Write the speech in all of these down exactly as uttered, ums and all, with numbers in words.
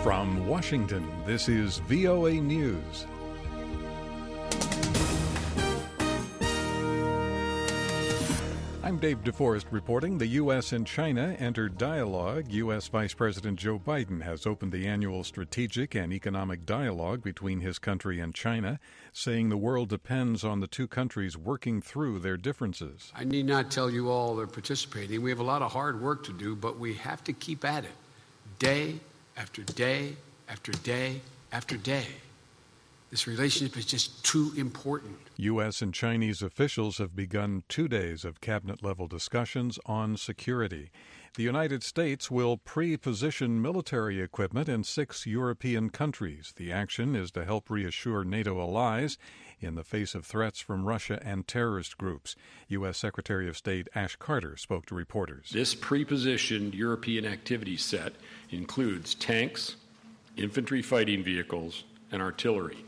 From Washington, this is V O A News. I'm Dave DeForest reporting. The U S and China entered dialogue. U S. Vice President Joe Biden has opened the annual strategic and economic dialogue between his country and China, saying the world depends on the two countries working through their differences. I need not tell you all they're participating. We have a lot of hard work to do, but we have to keep at it, day after day after day after day. This relationship is just too important. U S and Chinese officials have begun two days of cabinet-level discussions on security. The United States will pre-position military equipment in six European countries. The action is to help reassure NATO allies in the face of threats from Russia and terrorist groups. U S. Secretary of State Ash Carter spoke to reporters. This pre-positioned European activity set includes tanks, infantry fighting vehicles, and artillery.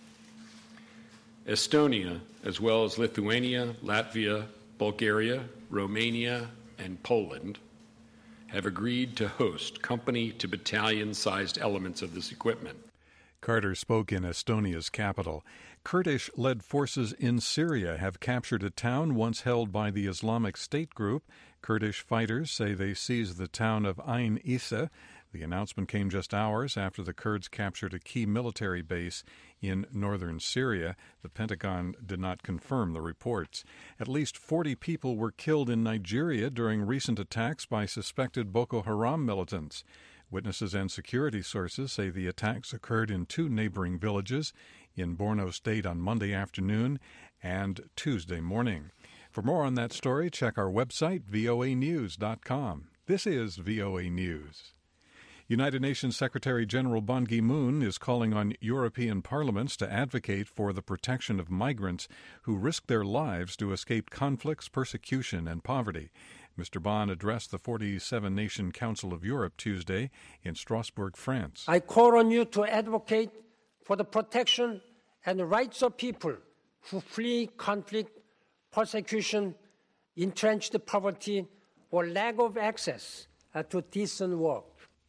Estonia, as well as Lithuania, Latvia, Bulgaria, Romania, and Poland, have agreed to host company-to-battalion-sized elements of this equipment. Carter spoke in Estonia's capital. Kurdish-led forces in Syria have captured a town once held by the Islamic State group. Kurdish fighters say they seized the town of Ain Issa. The announcement came just hours after the Kurds captured a key military base in northern Syria. The Pentagon did not confirm the reports. At least forty people were killed in Nigeria during recent attacks by suspected Boko Haram militants. Witnesses and security sources say the attacks occurred in two neighboring villages in Borno State on Monday afternoon and Tuesday morning. For more on that story, check our website, V O A news dot com. This is V O A News. United Nations Secretary General Ban Ki-moon is calling on European parliaments to advocate for the protection of migrants who risk their lives to escape conflicts, persecution, and poverty. Mister Ban addressed the forty-seven nation Council of Europe Tuesday in Strasbourg, France. I call on you to advocate for the protection and the rights of people who flee conflict, persecution, entrenched poverty, or lack of access to decent work.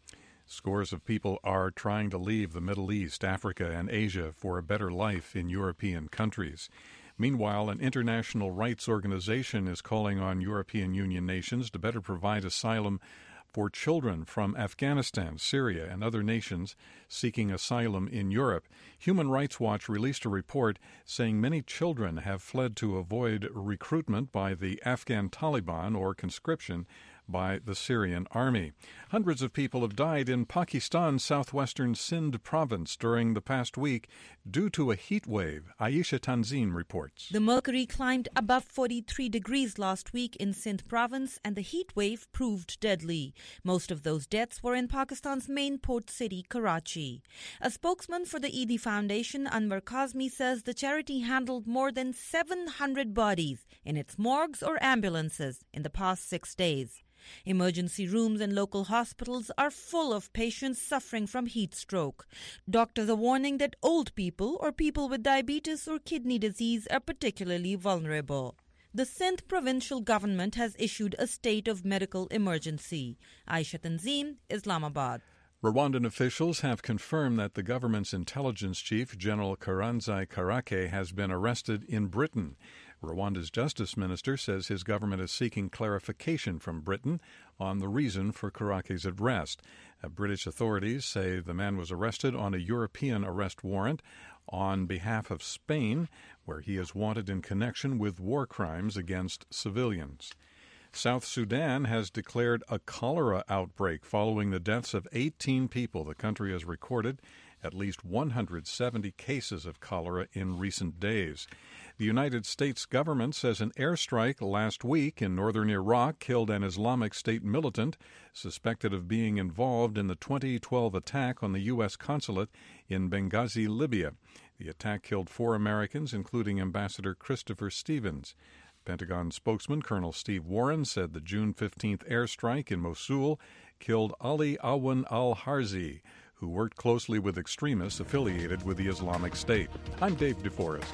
Scores of people are trying to leave the Middle East, Africa, and Asia for a better life in European countries. Meanwhile, an international rights organization is calling on European Union nations to better provide asylum for children from Afghanistan, Syria, and other nations seeking asylum in Europe. Human Rights Watch released a report saying many children have fled to avoid recruitment by the Afghan Taliban or conscription by the Syrian army. Hundreds of people have died in Pakistan's southwestern Sindh province during the past week due to a heat wave. Aisha Tanzeen reports. The mercury climbed above forty-three degrees last week in Sindh province, and the heat wave proved deadly. Most of those deaths were in Pakistan's main port city, Karachi. A spokesman for the Eidi Foundation, Anwar Kazmi, says the charity handled more than seven hundred bodies in its morgues or ambulances in the past six days. Emergency rooms and local hospitals are full of patients suffering from heat stroke. Doctors are warning that old people or people with diabetes or kidney disease are particularly vulnerable. The Sindh provincial government has issued a state of medical emergency. Aisha Tanzeen, Islamabad. Rwandan officials have confirmed that the government's intelligence chief, General Karanzai Karake, has been arrested in Britain. Rwanda's justice minister says his government is seeking clarification from Britain on the reason for Karake's arrest. Uh, British authorities say the man was arrested on a European arrest warrant on behalf of Spain, where he is wanted in connection with war crimes against civilians. South Sudan has declared a cholera outbreak following the deaths of eighteen people. The country has recorded at least one hundred seventy cases of cholera in recent days. The United States government says an airstrike last week in northern Iraq killed an Islamic State militant suspected of being involved in the twenty twelve attack on the U S consulate in Benghazi, Libya. The attack killed four Americans, including Ambassador Christopher Stevens. Pentagon spokesman Colonel Steve Warren said the June fifteenth airstrike in Mosul killed Ali Awan al-Harzi, who worked closely with extremists affiliated with the Islamic State. I'm Dave DeForest.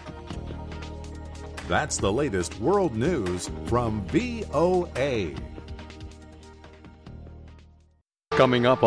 That's the latest world news from V O A. Coming up